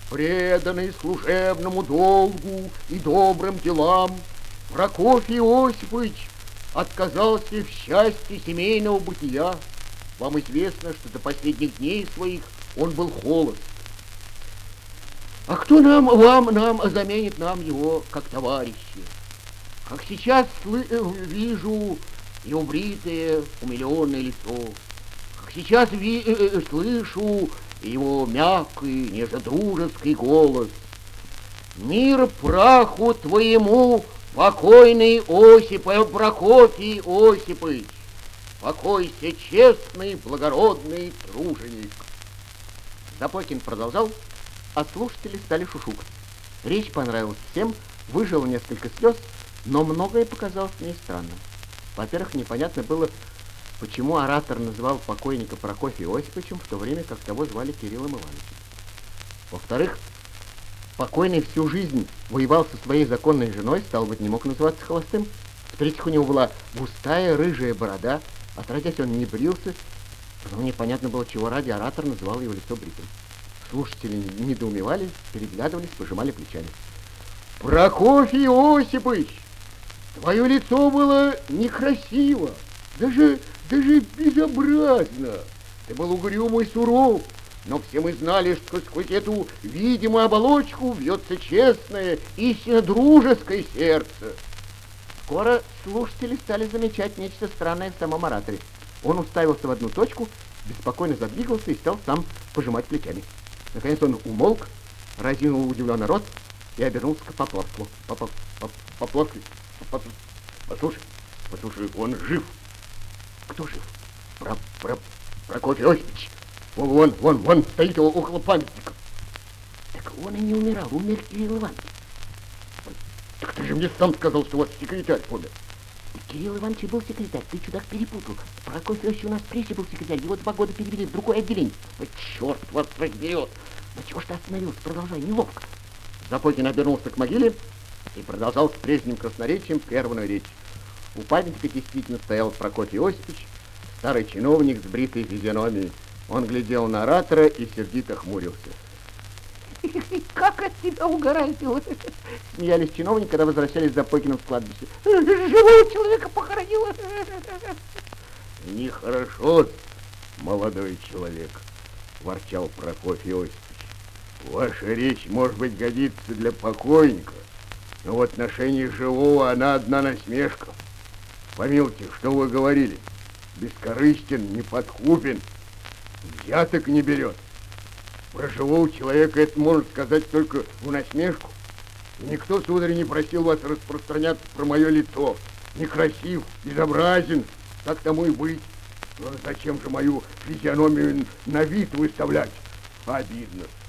преданный служебному долгу и добрым делам, Прокофий Осипович отказался в счастье семейного бытия. Вам известно, что до последних дней своих он был холост. А кто нам заменит нам его как товарища? Как сейчас вижу его бритое, умиленное лицо, как сейчас слышу его мягкий, нежно-дружеский голос. Мир праху твоему, покойный Прокофий Осипович! Покойся, честный, благородный труженик. Запокин продолжал, а слушатели стали шушукать. Речь понравилась всем, выжило несколько слез, но многое показалось мне странным. Во-первых, непонятно было, почему оратор называл покойника Прокофия Осиповичем, в то время как того звали Кириллом Ивановичем. Во-вторых, покойный всю жизнь воевал со своей законной женой, стало быть, не мог называться холостым. В-третьих, у него была густая рыжая борода, отродясь он не брился, но непонятно было, чего ради оратор называл его лицо бритым. Слушатели недоумевали, переглядывались, пожимали плечами. Прокофий Осипович, твое лицо было некрасиво, даже безобразно. Ты был угрюм и суров, но все мы знали, что сквозь эту видимую оболочку вьется честное, истинно дружеское сердце. Скоро слушатели стали замечать нечто странное в самом ораторе. Он уставился в одну точку, беспокойно задвигался и стал сам пожимать плечами. Наконец он умолк, разинул удивленный рот и обернулся к Поплавскому. Поплавский, послушай, он жив. Кто жив? Прокофий Осипович. Вон стоит около памятника. Так он и не умирал, умер Кирилл Иванович. Так ты же мне сам сказал, что у вас секретарь помер. Кирилл Иванович был секретарь, ты, чудак, перепутал. Прокофий Осипович у нас прежде был секретарь, его 2 года перевели в другое отделение. Черт вас разберет. Ну чего ж ты остановился? Продолжай, неловко. Запокин обернулся к могиле и продолжал с прежним красноречием прерванную речь. У памятника действительно стоял Прокофий Осипович, старый чиновник с бритой физиономией. Он глядел на оратора и сердито хмурился. Как от тебя угораздило! Смеялись чиновники, когда возвращались за Запокиным с кладбища. Живого человека похоронила! Нехорошо, молодой человек, ворчал Прокофий Осипович. Ваша речь, может быть, годится для покойника, но в отношении живого она одна насмешка. Помилуйте, что вы говорили? Бескорыстен, неподкупен, взяток не берет. Про живого человека это можно сказать только в насмешку. Никто, сударь, не просил вас распространяться про мое лицо. Некрасив, безобразен, так тому и быть. Но зачем же мою физиономию на вид выставлять? Обидно.